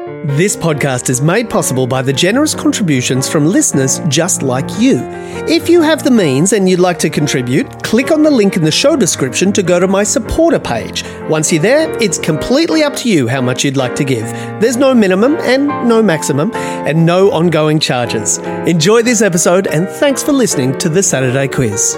This podcast is made possible by the generous contributions from listeners just like you. If you have the means and you'd like to contribute, click on the link in the show description to go to my supporter page. Once you're there, it's completely up to you how much you'd like to give. There's no minimum and no maximum and no ongoing charges. Enjoy this episode and thanks for listening to the Saturday Quiz.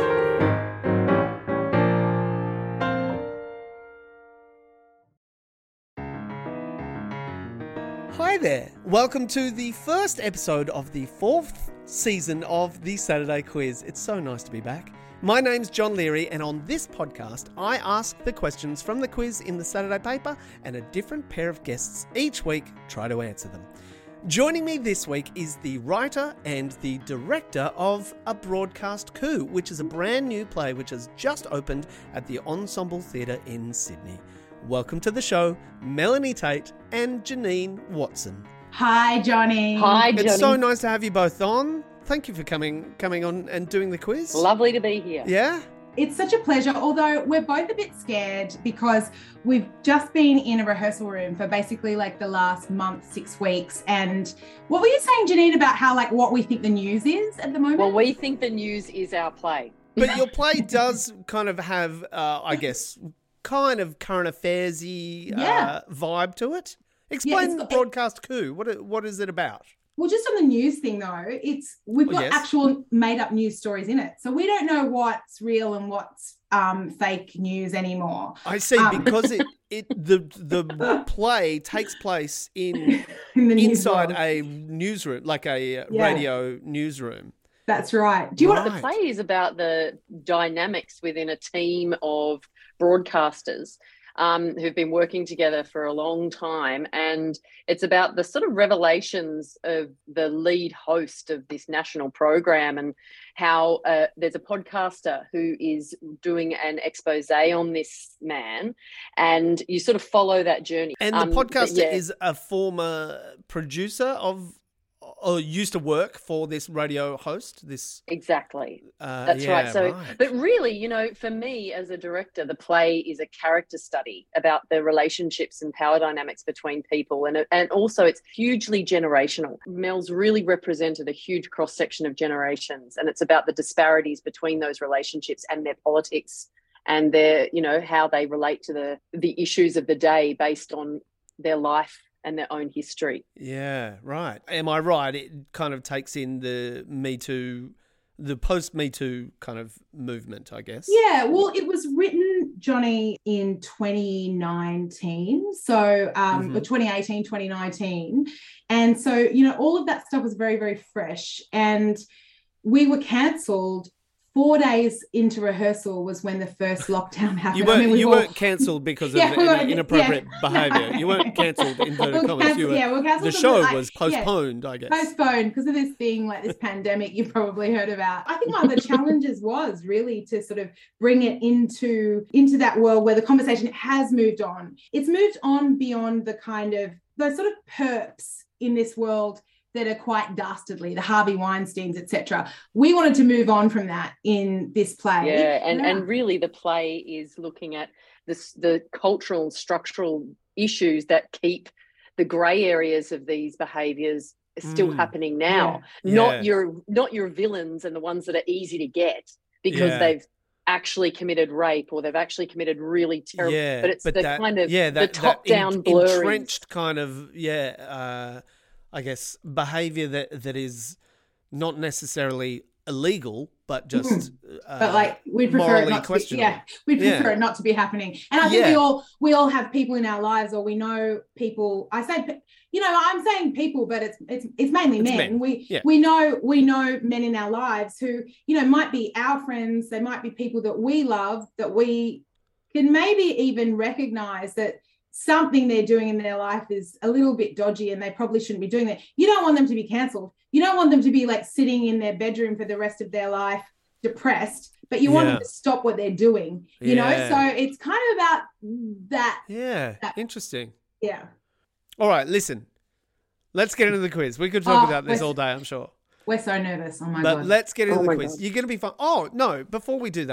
Hi there. Welcome to the first episode of the fourth season of the Saturday Quiz. It's so nice to be back. My name's John Leary, and on this podcast, I ask the questions from the quiz in the Saturday paper, and a different pair of guests each week try to answer them. Joining me this week is the writer and the director of A Broadcast Coup, which is a brand new play which has just opened at the Ensemble Theatre in Sydney. Welcome to the show, Melanie Tate and Janine Watson. Hi, Johnny. Hi, Johnny. It's so nice to have you both on. Thank you for coming on and doing the quiz. Lovely to be here. Yeah? It's such a pleasure, although we're both a bit scared because we've just been in a rehearsal room for basically like the last month, 6 weeks. And what were you saying, Janine, about how like what we think the news is at the moment? Well, we think the news is our play. But your play does kind of have, I guess, kind of current affairs-y vibe to it. Explain The Broadcast Coup. What is it about? Well, just on the news thing though, we've got actual made-up news stories in it, so we don't know what's real and what's fake news anymore. I see, because the play takes place in inside a newsroom, like a radio newsroom. That's right. Do you want The play is about the dynamics within a team of broadcasters who've been working together for a long time, and it's about the sort of revelations of the lead host of this national program and how there's a podcaster who is doing an expose on this man, and you sort of follow that journey. And the podcaster is a former producer of, or used to work for this radio host. Exactly. That's right. So, right. But really, you know, for me as a director, the play is a character study about the relationships and power dynamics between people, and also it's hugely generational. Mel's really represented a huge cross section of generations, and it's about the disparities between those relationships and their politics and their, you know, how they relate to the issues of the day based on their life and their own history. Yeah, right. Am I right? It kind of takes in the Me Too, the post-Me Too kind of movement, I guess. Yeah, well, it was written, Johnny, in 2019, so 2018, 2019. And so, you know, all of that stuff was very, very fresh. And we were cancelled 4 days into rehearsal was when the first lockdown happened. You weren't cancelled because of inappropriate behaviour. You weren't cancelled in inverted commas. The show was postponed, I guess. Postponed because of this thing like this pandemic you've probably heard about. I think one of the challenges was really to sort of bring it into that world where the conversation has moved on. It's moved on beyond the kind of those sort of perps in this world that are quite dastardly, the Harvey Weinsteins, etc. We wanted to move on from that in this play. And really the play is looking at the cultural and structural issues that keep the grey areas of these behaviours still happening now. Not your villains and the ones that are easy to get because they've actually committed rape or they've actually committed really terrible. But it's the top-down blurring, entrenched kind of I guess, behaviour that is not necessarily illegal, but just but like we'd prefer it not to be, we'd prefer it not to be happening. And I think we all have people in our lives, or we know people. I'm saying people, but it's mainly men. We know men in our lives who, you know, might be our friends. They might be people that we love, that we can maybe even recognise that something they're doing in their life is a little bit dodgy and they probably shouldn't be doing that. You don't want them to be cancelled. You don't want them to be like sitting in their bedroom for the rest of their life depressed, but you want them to stop what they're doing, you know? So it's kind of about that. Yeah, interesting. Yeah. All right, listen, let's get into the quiz. We could talk about this all day, I'm sure. We're so nervous. Oh, my God. But let's get into the quiz. God. You're going to be fine. Oh, no, before we do that,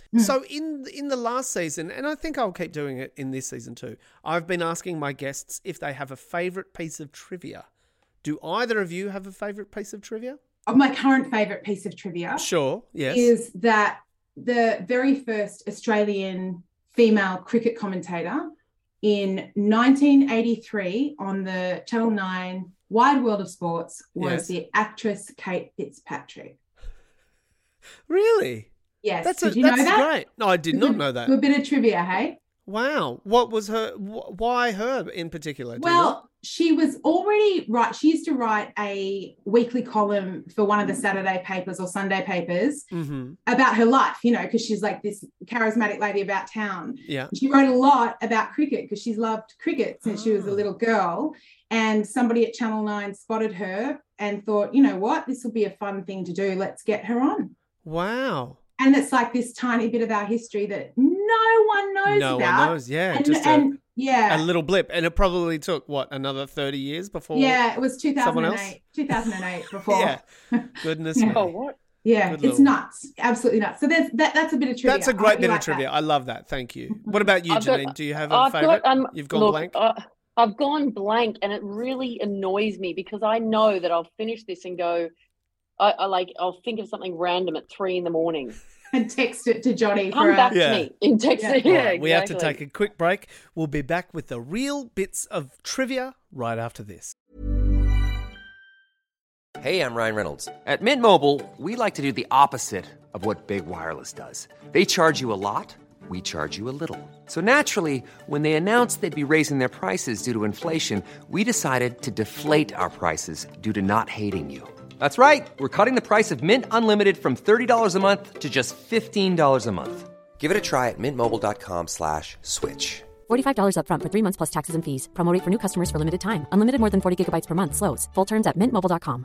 So in the last season, and I think I'll keep doing it in this season too, I've been asking my guests if they have a favourite piece of trivia. Do either of you have a favourite piece of trivia? My current favourite piece of trivia, sure, yes, is that the very first Australian female cricket commentator in 1983 on the Channel 9 Wide World of Sports was the actress Kate Fitzpatrick. Really? Yes. That's know that? Great. No, I did not know that. A bit of trivia, hey? Wow. What was her? Why her in particular? Well, she was already she used to write a weekly column for one of the Saturday papers or Sunday papers about her life, because she's like this charismatic lady about town. Yeah. She wrote a lot about cricket because she's loved cricket since she was a little girl. And somebody at Channel 9 spotted her and thought, you know what, this will be a fun thing to do. Let's get her on. Wow. And it's like this tiny bit of our history that no one knows about. No one knows, yeah. A little blip. And it probably took, another 30 years before? Yeah, it was 2008. 2008 before. Yeah. Goodness me. Oh, what? Yeah, it's nuts. Absolutely nuts. So that's a bit of trivia. That's a great bit of trivia. That. I love that. Thank you. What about you, Janine? Do you have a favourite? You've gone blank? I've gone blank, and it really annoys me because I know that I'll finish this and go, I'll think of something random at 3 a.m. and text it to Johnny. Come back to me in text. Yeah, exactly. We have to take a quick break. We'll be back with the real bits of trivia right after this. Hey, I'm Ryan Reynolds. At Mint Mobile, we like to do the opposite of what Big Wireless does. They charge you a lot. We charge you a little. So naturally, when they announced they'd be raising their prices due to inflation, we decided to deflate our prices due to not hating you. That's right. We're cutting the price of Mint Unlimited from $30 a month to just $15 a month. Give it a try at mintmobile.com/switch. $45 up front for 3 months plus taxes and fees. Promo rate for new customers for limited time. Unlimited more than 40 gigabytes per month. Slows full terms at mintmobile.com.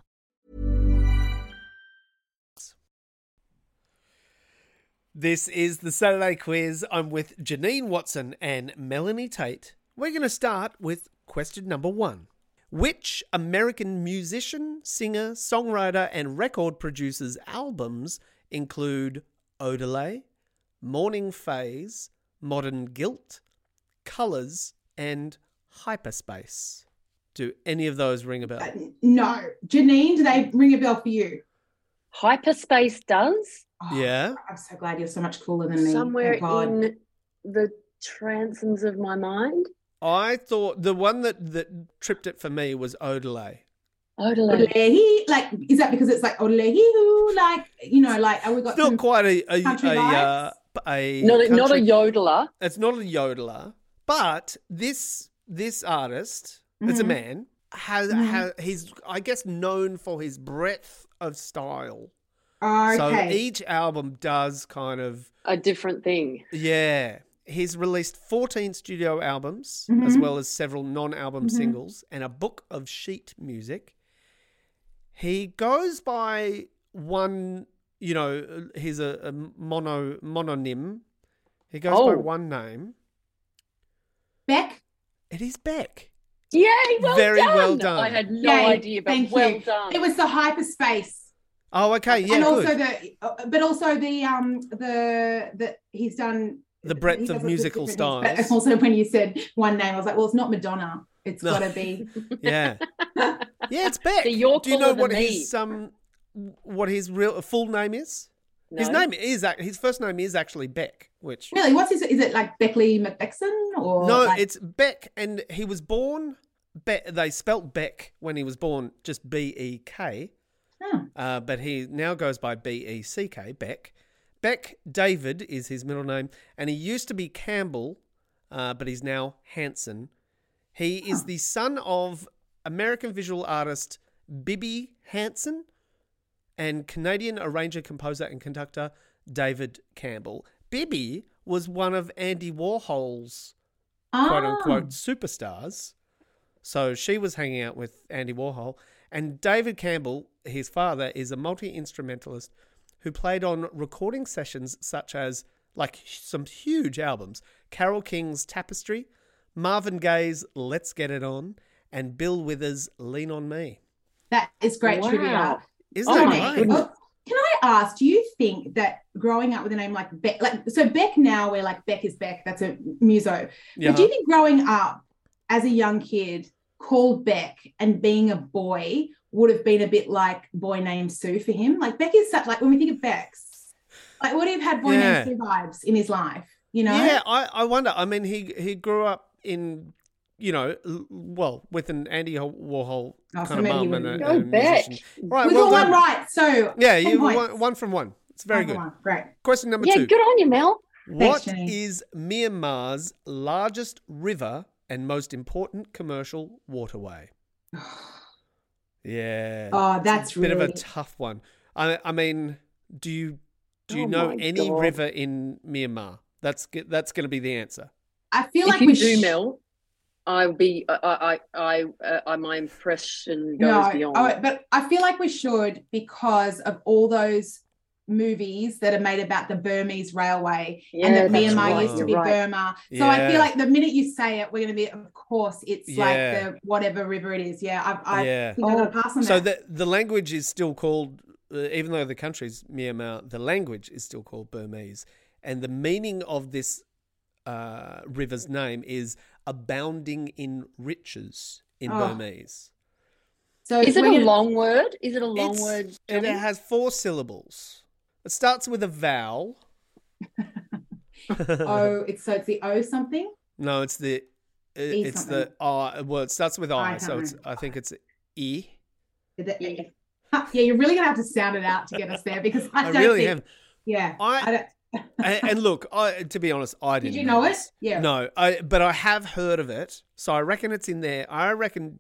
This is the Saturday Quiz. I'm with Janine Watson and Melanie Tate. We're going to start with question number 1. Which American musician, singer, songwriter, and record producer's albums include Odelay, Morning Phase, Modern Guilt, Colours, and Hyperspace? Do any of those ring a bell? No. Janine, do they ring a bell for you? Hyperspace does. Oh, yeah. I'm so glad you're so much cooler than me. Somewhere in the transoms of my mind. I thought the one that tripped it for me was Odelay. Odelay. Like, is that because it's like Odelay? Like, we got not quite a not a yodeler. It's not a yodeler, but this artist, it's a man, has he's, I guess, known for his breadth of style. Okay. So each album does kind of a different thing. Yeah. He's released 14 studio albums, as well as several non-album singles, and a book of sheet music. He goes by one, he's a mononym. He goes by one name. Beck? It is Beck. Yay, Very well done. I had no idea, but well done. It was the Hyperspace. Oh, okay, yeah, and good. also the he's done the breadth of musical styles. But also, when you said one name, I was like, well, it's not Madonna. It's got to be. Yeah, it's Beck. So you're Do you know what his real full name is? No. His first name is actually Beck. Which really, is it like Beckley McBexon or no? It's Beck, and he was born. They spelt Beck when he was born, just BEK. But he now goes by BECK, Beck. Beck David is his middle name, and he used to be Campbell, but he's now Hanson. He is the son of American visual artist Bibby Hanson and Canadian arranger, composer, and conductor David Campbell. Bibby was one of Andy Warhol's quote-unquote superstars. So she was hanging out with Andy Warhol. And David Campbell, his father, is a multi-instrumentalist who played on recording sessions such as, some huge albums, Carole King's Tapestry, Marvin Gaye's Let's Get It On, and Bill Withers' Lean On Me. That is great trivia. Isn't that right? Can I ask, do you think that growing up with a name like Beck, so Beck now we're like Beck is Beck, that's a muso. Yeah. But do you think growing up as a young kid called Beck and being a boy would have been a bit like Boy Named Sue for him? Like Beck is such, like when we think of Becks, like would he have had Boy Named Sue vibes in his life, you know? Yeah, I wonder. I mean, he grew up in, you know, well, with an Andy Warhol kind of mum and a musician. Right, we got one right, so yeah, you one from one. It's very good. Great. Question number 2. Yeah, good on you, Mel. What is Myanmar's largest river and most important commercial waterway? Yeah. Oh, that's a bit of a tough one. I mean, do you know any river in Myanmar? That's going to be the answer. I feel like we do, Mel. I'll be. My impression goes beyond. But I feel like we should, because of all those movies that are made about the Burmese railway, and that Myanmar used to be Burma. So I feel like the minute you say it, we're going to be, of course, it's like the whatever river it is. Yeah, I think I'm going to pass on that. So the language is still called, even though the country's Myanmar, the language is still called Burmese, and the meaning of this river's name is abounding in riches in Burmese. So is it a long word? Is it a long word? It has 4 syllables. It starts with a vowel. It's the O something? No, it's the the I. Well, it starts with I, so I think it's E. Yeah, you're really gonna have to sound it out to get us there, because I don't really think, have. Yeah, I don't. and look, to be honest, I didn't. Did you know it? Yeah. No, but I have heard of it, so I reckon it's in there. I reckon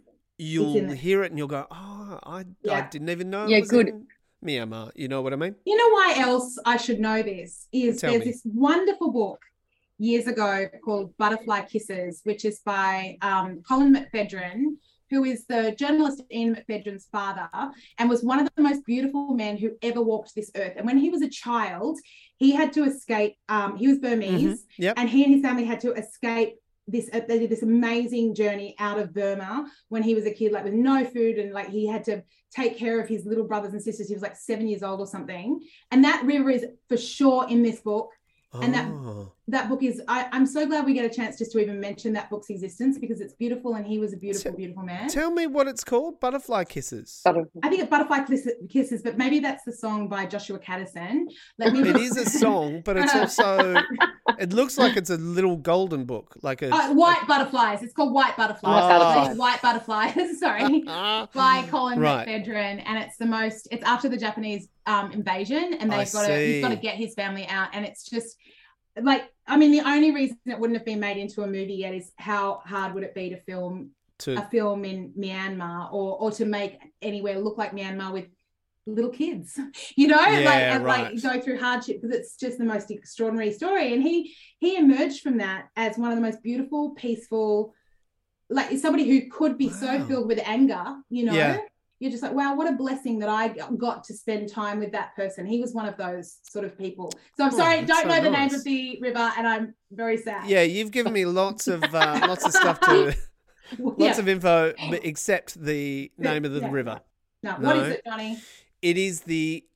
you'll hear it and you'll go, "Oh, I didn't even know." Yeah, it was good. In Myanmar, you know what I mean? You know why else I should know this is there's this wonderful book years ago called Butterfly Kisses, which is by Colin McPhedran, who is the journalist Ian McPhedran's father and was one of the most beautiful men who ever walked this earth. And when he was a child, he had to escape. He was Burmese, and he and his family had to escape this. They did this amazing journey out of Burma when he was a kid, like with no food, and like he had to take care of his little brothers and sisters. He was like 7 years old or something. And that river is for sure in this book. And that book is, I'm so glad we get a chance just to even mention that book's existence, because it's beautiful, and he was a beautiful, beautiful man. Tell me what it's called. Butterfly Kisses. I think it's Butterfly Kisses, but maybe that's the song by Joshua Caddison. It is a song, but it's also, it looks like it's a little golden book. Like a White Butterflies. It's called White Butterflies. White Butterflies, sorry, by Colin McPhedran. And it's after the Japanese invasion, and he's got to get his family out. And it's just, like, I mean, the only reason it wouldn't have been made into a movie yet is how hard would it be to film a film in Myanmar, or to make anywhere look like Myanmar with little kids, you know, like go through hardship, because it's just the most extraordinary story. And he emerged from that as one of the most beautiful, peaceful, like somebody who could be so filled with anger, you know. Yeah. You're just like, wow, what a blessing that I got to spend time with that person. He was one of those sort of people. So I'm sorry, don't know the name of the river, and I'm very sad. Yeah, you've given me lots of stuff to, lots of info, except the name of the river. No, what is it, Johnny? It is the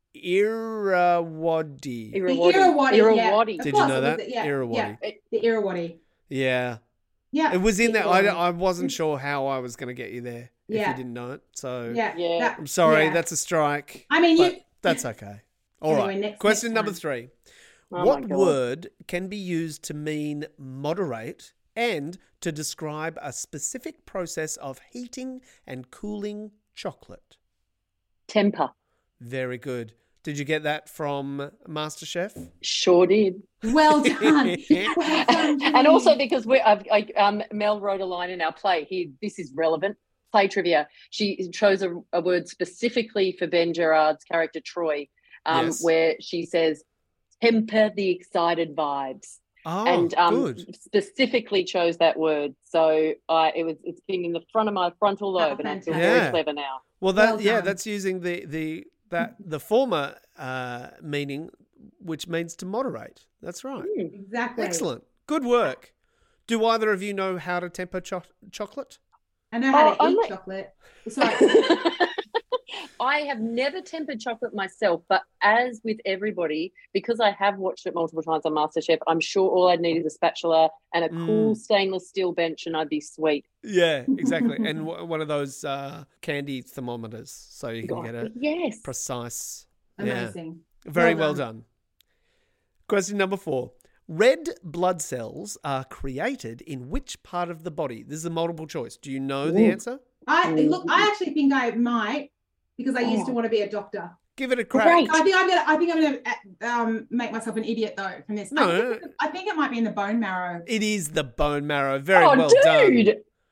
Irrawaddy. The Irrawaddy. Did you know that? Irrawaddy. Yeah, the Irrawaddy. Yeah. Yeah. It was in there. I wasn't sure how I was going to get you there if you didn't know it. So I'm sorry, that's a strike. I mean, that's okay. All right. Question number 3. What word can be used to mean moderate and to describe a specific process of heating and cooling chocolate? Temper. Very good. Did you get that from MasterChef? Sure did. Well done. And also because Mel wrote a line in our play here. This is relevant. Play trivia. She chose a word specifically for Ben Gerard's character Troy, where she says, "Temper the excited vibes." Oh, and good. Specifically chose that word. So it's been in the front of my frontal lobe, and I feel very clever now. Well, that's using the former meaning, which means to moderate. That's right. Exactly. Excellent. Good work. Do either of you know how to temper chocolate? I know how to eat chocolate. Sorry. I have never tempered chocolate myself, but as with everybody, because I have watched it multiple times on MasterChef, I'm sure all I'd need is a spatula and a cool stainless steel bench, and I'd be sweet. Yeah, exactly. And one of those candy thermometers, so you can get a precise. Amazing. Yeah. Very well done. Question number 4. Red blood cells are created in which part of the body? This is a multiple choice. Do you know the answer? I actually think I might, because I used to want to be a doctor. Give it a crack. Great. I think I'm gonna make myself an idiot though from this. No, I think it might be in the bone marrow. It is the bone marrow. Very well done.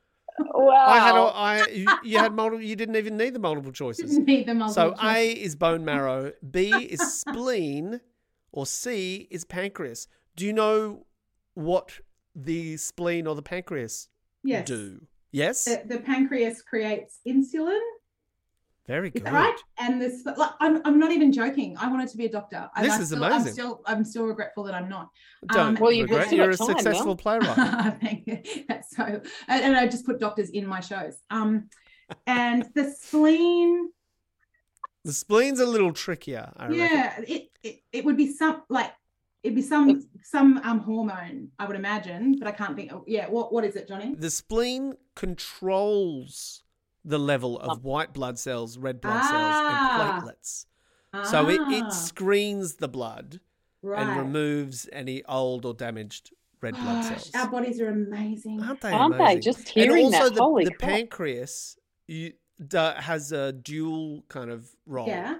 Wow. You had multiple. You didn't even need the multiple choices. Didn't need the multiple choices. A is bone marrow, B is spleen, or C is pancreas. Do you know what the spleen or the pancreas do? Yes. The pancreas creates insulin. Very good. Is that right? And this, I'm not even joking. I wanted to be a doctor. This is amazing. I'm still regretful that I'm not. Don't regret. You're a successful playwright. Thank you. That's so. And I just put doctors in my shows. And the spleen. The spleen's a little trickier. I reckon. It would be some hormone, I would imagine, but I can't think. What is it, Johnny? The spleen controls the level of white blood cells, red blood cells, and platelets. So it screens the blood and removes any old or damaged red blood cells. Our bodies are amazing. Aren't they? Aren't they? Just hearing and also that. Holy the crap. pancreas has a dual kind of role. Yeah.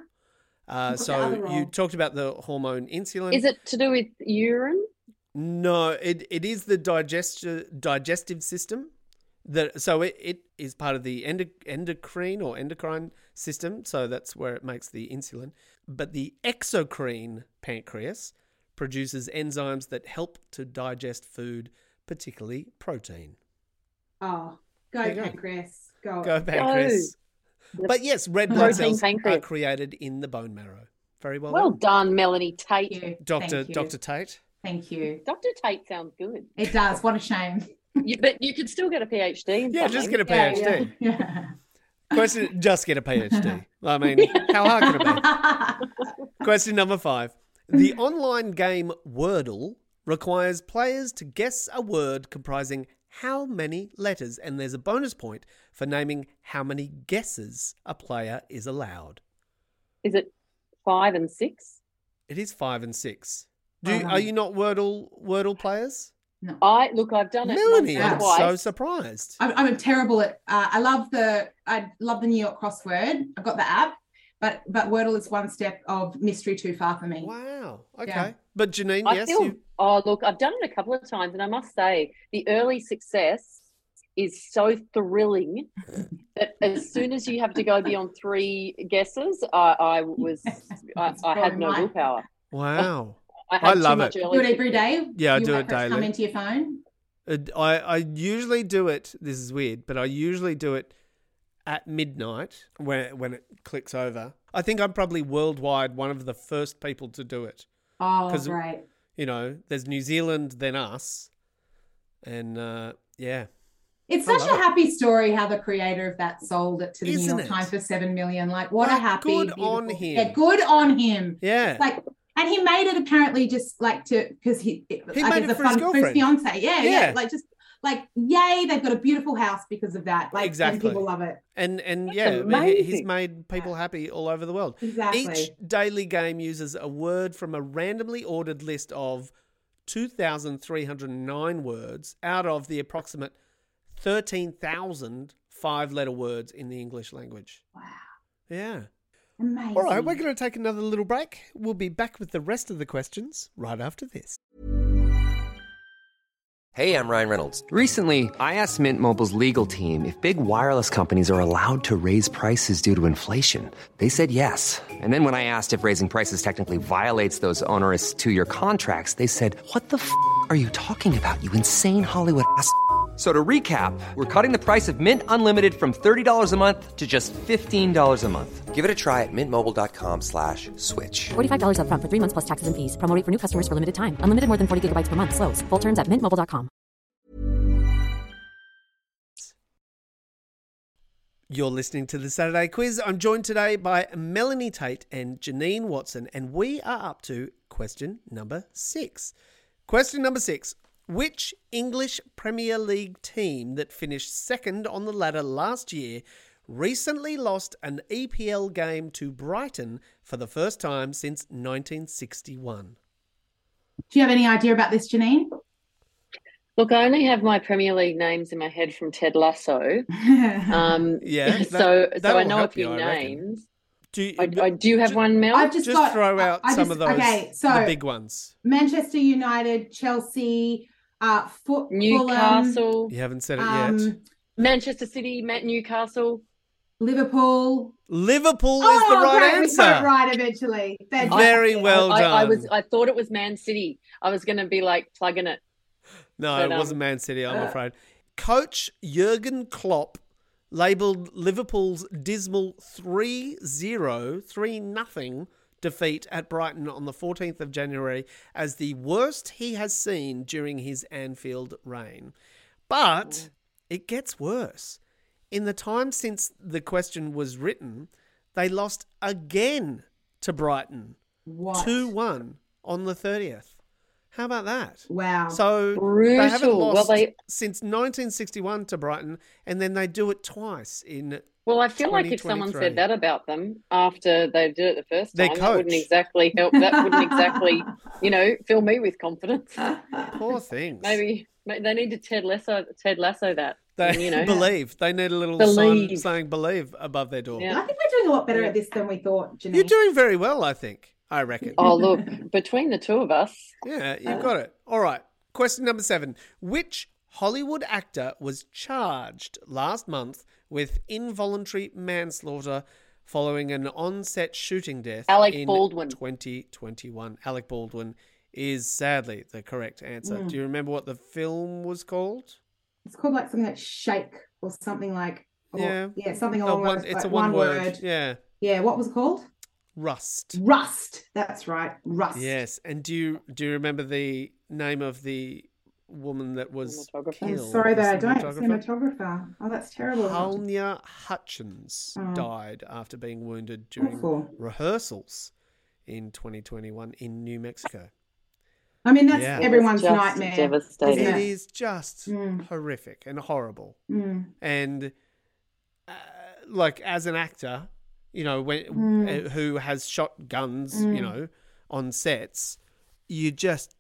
So you talked about the hormone insulin. Is it to do with urine? No, it is the digestive system. So it is part of the endocrine system. So that's where it makes the insulin. But the exocrine pancreas produces enzymes that help to digest food, particularly protein. Oh, go pancreas. Go pancreas. But yes, red blood cells are created in the bone marrow. Very well. Well done, Melanie Tate. Dr. Tate. Thank you. Dr. Tate sounds good. It does. What a shame. But you could still get a PhD. Just get a PhD. Yeah. Question: just get a PhD. I mean, how hard can it be? Question number 5: the online game Wordle requires players to guess a word comprising how many letters, and there's a bonus point for naming how many guesses a player is allowed. Is it 5 and 6? It is 5 and 6. Are you not Wordle players? No. I've done it. Melanie, I'm so surprised. I'm terrible at. I love the New York crossword. I've got the app, but Wordle is one step of mystery too far for me. Wow. Okay. Yeah. But Janine, I've done it a couple of times, and I must say the early success is so thrilling that as soon as you have to go beyond 3 guesses, I had no willpower. Wow. I love it. Do it every day? Yeah, I do it daily. Come into your phone? I usually do it, this is weird, but I usually do it at midnight when it clicks over. I think I'm probably worldwide one of the first people to do it. Oh, great. You know, there's New Zealand, then us. And yeah. It's such a happy story how the creator of that sold it to the New York Times for $7 million. Like, what a happy, good on him. Yeah, good on him. Yeah. Like, and he made it apparently just like because he made it for his girlfriend. For his fiance. Yeah. Like just like yay, they've got a beautiful house because of that. Like exactly. And people love it. And yeah, he's made people happy all over the world. Exactly. Each daily game uses a word from a randomly ordered list of 2,309 words out of the approximate 13,000 5-letter words in the English language. Wow. Yeah. Amazing. All right, we're going to take another little break. We'll be back with the rest of the questions right after this. Hey, I'm Ryan Reynolds. Recently, I asked Mint Mobile's legal team if big wireless companies are allowed to raise prices due to inflation. They said yes. And then when I asked if raising prices technically violates those onerous 2-year contracts, they said, "What the f*** are you talking about, you insane Hollywood ass?" So to recap, we're cutting the price of Mint Unlimited from $30 a month to just $15 a month. Give it a try at mintmobile.com/switch. $45 up front for 3 months plus taxes and fees. Promo rate for new customers for limited time. Unlimited more than 40 gigabytes per month. Slows full terms at mintmobile.com. You're listening to the Saturday Quiz. I'm joined today by Melanie Tate and Janine Watson, and we are up to question number 6. Question number 6. Which English Premier League team that finished second on the ladder last year recently lost an EPL game to Brighton for the first time since 1961? Do you have any idea about this, Janine? Look, I only have my Premier League names in my head from Ted Lasso. Yeah. So I know a few names. Do you have one, Mel? I've just throw out some of those. Okay, so the big ones: Manchester United, Chelsea, Newcastle. You haven't said it yet. Manchester City, Newcastle, Liverpool. Liverpool is the right answer. We got it right eventually. Very well done. I thought it was Man City. I was going to be like plugging it. No, it wasn't Man City, I'm afraid. Coach Jurgen Klopp labelled Liverpool's dismal 3-0 defeat at Brighton on the 14th of January as the worst he has seen during his Anfield reign. But it gets worse. In the time since the question was written, they lost again to Brighton. 2-1 on the 30th. How about that? Wow. So brutal. They haven't lost since 1961 to Brighton, and then they do it twice in Well, I feel like if someone said that about them after they did it the first time, that wouldn't exactly help. That wouldn't exactly, fill me with confidence. Poor things. Maybe they need to Ted Lasso that. They believe. They need a little sign saying believe above their door. Yeah. I think we're doing a lot better at this than we thought, Janine. You're doing very well, I think. I reckon. Oh, look, between the two of us. Yeah, you've got it. All right. Question number 7. Which Hollywood actor was charged last month with involuntary manslaughter following an on-set shooting death in Baldwin. 2021? Alec Baldwin is sadly the correct answer. Do you remember what the film was called? It's called like something like Shake or something like... something along those lines. It's a one word. Yeah. Yeah, what was it called? Rust. That's right. Rust. Yes. And do you remember the name of the woman that was killed? I'm sorry that I don't. Cinematographer. Oh, that's terrible. Halyna Hutchins died after being wounded during rehearsals in 2021 in New Mexico. I mean, that's everyone's nightmare. Devastating. It is just horrific and horrible. And as an actor, who has shot guns, on sets, you just,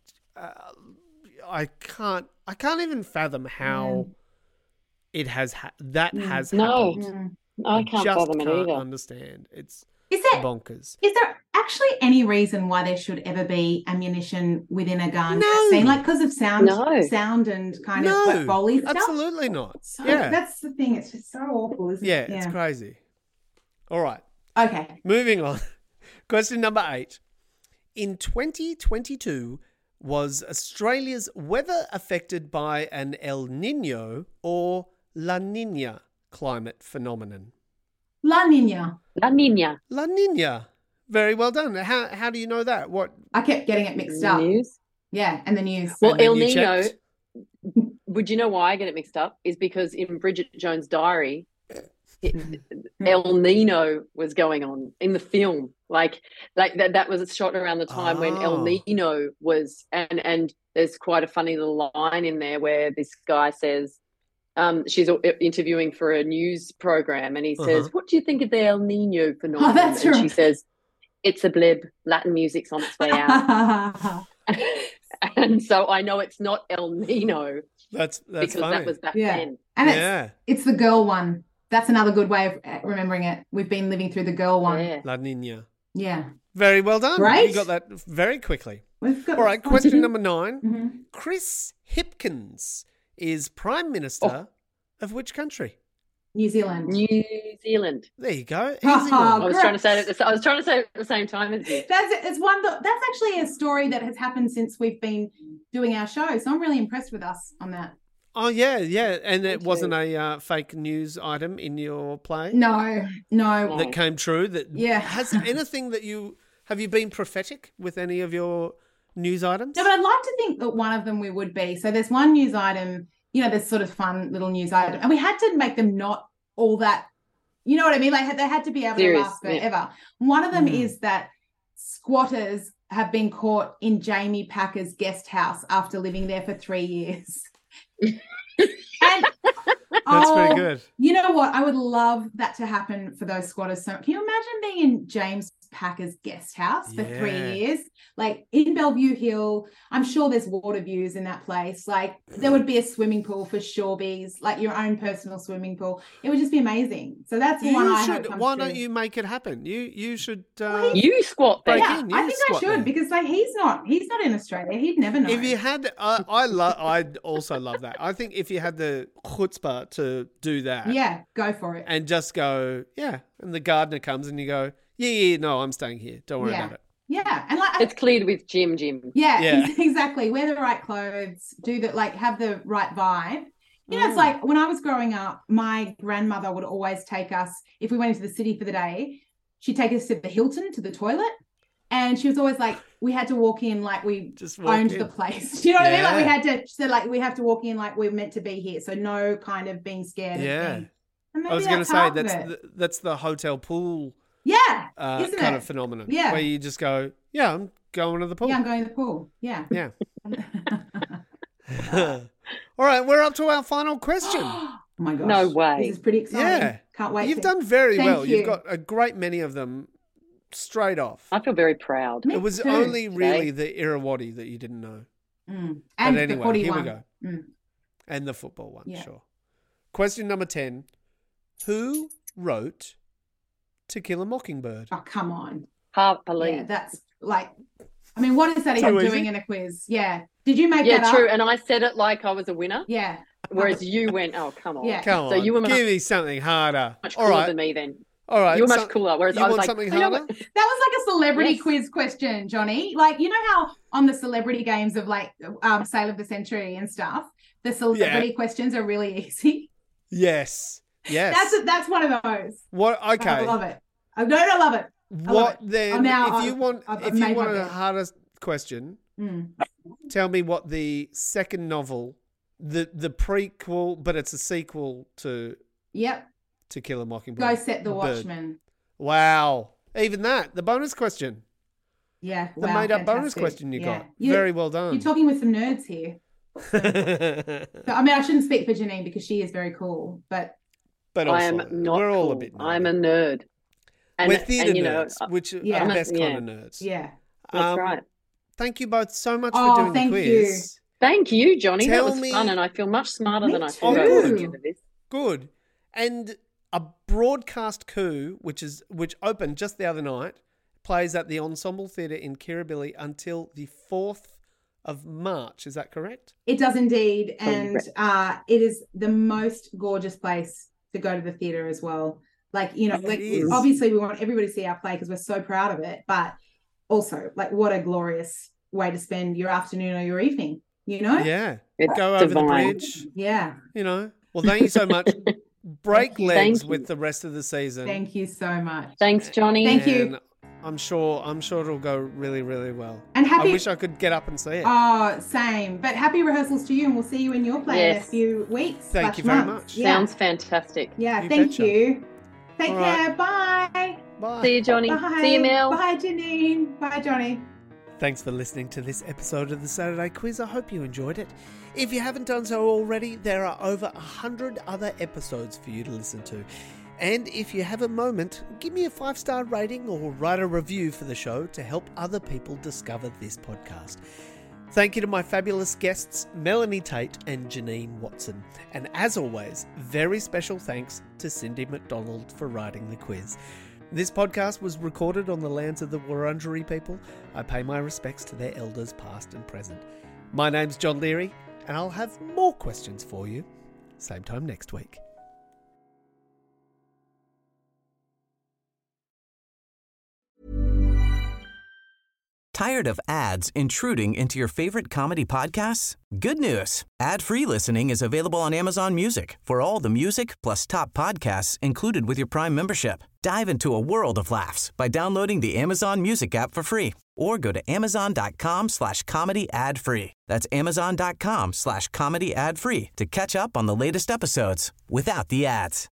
I can't even fathom how it has has happened. I can't fathom it either. Understand. It's bonkers. Is there actually any reason why there should ever be ammunition within a gun? No. Because of sound and kind of Foley stuff? Absolutely not. So that's the thing. It's just so awful, isn't it? Yeah, it's crazy. All right. Okay. Moving on. Question number 8. In 2022, was Australia's weather affected by an El Nino or La Nina climate phenomenon? La Nina. La Nina. La Nina. Very well done. How do you know that? What? I kept getting it mixed up. News? Yeah, and the news. Well, El Nino, would you know why I get it mixed up? Is because in Bridget Jones' Diary, El Nino was going on in the film. Like that was shot around the time when El Nino was, and there's quite a funny little line in there where this guy says, she's interviewing for a news program, and he says, "What do you think of the El Nino phenomenon?" That's and right. She says, "It's a blib. Latin music's on its way out." And so I know it's not El Nino. That's because funny. that was back then. And it's the girl one. That's another good way of remembering it. We've been living through the girl one. Yeah. La Nina. Yeah. Very well done. Right? You got that very quickly. All right, question number 9. Chris Hipkins is Prime Minister of which country? New Zealand. New Zealand. There you go. Easy one. I was trying to say it at the same time as you. That's actually a story that has happened since we've been doing our show. So I'm really impressed with us on that. Oh, yeah. And it wasn't a fake news item in your play? No. That came true? Has anything have you been prophetic with any of your news items? No, but I'd like to think that one of them we would be. So there's one news item, there's sort of fun little news item. And we had to make them not all that You know what I mean? Like they had to be able to last forever. Yeah. One of them is that squatters have been caught in Jamie Packer's guest house after living there for 3 years. And that's pretty good. You know what? I would love that to happen for those squatters. So can you imagine being in James Packer's guest house for 3 years? Like in Bellevue Hill, I'm sure there's water views in that place. Like there would be a swimming pool for Shawbies, like your own personal swimming pool. It would just be amazing. So that's one I hope comes Why true. don't you make it happen? You should. You squat there. Yeah, I think I should there. Because like he's not in Australia. He'd never know. If you had, I'd also love that. I think if you had the chutzpah to do that, go for it, and just go, and the gardener comes and you go, no, I'm staying here. Don't worry about it. Yeah, and like it's cleared with Jim. Yeah, exactly. Wear the right clothes, have the right vibe. You know, it's like when I was growing up, my grandmother would always take us, if we went into the city for the day, she'd take us to the Hilton, to the toilet. And she was always like, we had to walk in like we owned the place. You know what I mean? Like we had to, she said like, we have to walk in like we're meant to be here. So no kind of being scared. Yeah. I was going to say that's the hotel pool. Yeah. Kind of phenomenon. Yeah. Where you just go, I'm going to the pool. Yeah, I'm going to the pool. Yeah. Yeah. All right, we're up to our final question. Oh my gosh. No way. This is pretty exciting. Yeah. Can't wait. You've done very well. You've got a great many of them straight off. I feel very proud. It was only really the Irrawaddy that you didn't know. And but anyway, the 41. Here we go. And the football one, sure. Question number 10. Who wrote To Kill a Mockingbird? Oh, come on. Harper Lee. Yeah, that's like, I mean, what is that even doing in a quiz? Yeah. Did you make that up? Yeah, true. And I said it like I was a winner. Yeah. Whereas you went, come on. Yeah. Come on. So you were give me something harder. Much cooler than me then. All right. You were much cooler. Whereas I was like, something harder? That was like a celebrity quiz question, Johnny. Like, you know how on the celebrity games of like Sale of the Century and stuff, the celebrity questions are really easy. Yes. That's one of those. What? Okay. I love it. I don't love it. What then? If you want a harder question, tell me what the second novel, the prequel, but it's a sequel to. Yep. To Kill a Mockingbird. Go Set the Watchman. Wow. Even that. The bonus question. Yeah. The made-up bonus question you got. Very well done. You're talking with some nerds here. So, I mean, I shouldn't speak for Janine because she is very cool, but also, I am not we're all cool. a bit nerdy. I'm a nerd. We're theatre nerds, which are the best kind of nerds. Yeah. That's right. Thank you both so much for doing the quiz. Thank you, Johnny. That was fun, and I feel much smarter than I thought I would at this. Good. And a broadcast coup, which opened just the other night, plays at the Ensemble Theatre in Kirribilli until the 4th of March. Is that correct? It does indeed. And it is the most gorgeous place to go to the theatre as well. Like, you know, obviously we want everybody to see our play because we're so proud of it. But also, like, what a glorious way to spend your afternoon or your evening, you know? Yeah. Go over the bridge. Yeah. You know. Well, thank you so much. Break legs with the rest of the season. Thank you so much. Thanks, Johnny. Thank you. I'm sure it'll go really, really well. And I wish I could get up and see it. Oh, same. But happy rehearsals to you, and we'll see you in your play in a few weeks. Thank you very much. Yeah. Sounds fantastic. Yeah, thank you. Take care. Bye. Bye. See you, Johnny. Bye. See you, Mel. Bye, Janine. Bye, Johnny. Thanks for listening to this episode of the Saturday Quiz. I hope you enjoyed it. If you haven't done so already, there are over 100 other episodes for you to listen to. And if you have a moment, give me a 5-star rating or write a review for the show to help other people discover this podcast. Thank you to my fabulous guests, Melanie Tate and Janine Watson. And as always, very special thanks to Cindy McDonald for writing the quiz. This podcast was recorded on the lands of the Wurundjeri people. I pay my respects to their elders past and present. My name's John Leary, and I'll have more questions for you same time next week. Tired of ads intruding into your favorite comedy podcasts? Good news. Ad-free listening is available on Amazon Music for all the music plus top podcasts included with your Prime membership. Dive into a world of laughs by downloading the Amazon Music app for free or go to amazon.com/comedy ad-free. That's amazon.com/comedy ad-free to catch up on the latest episodes without the ads.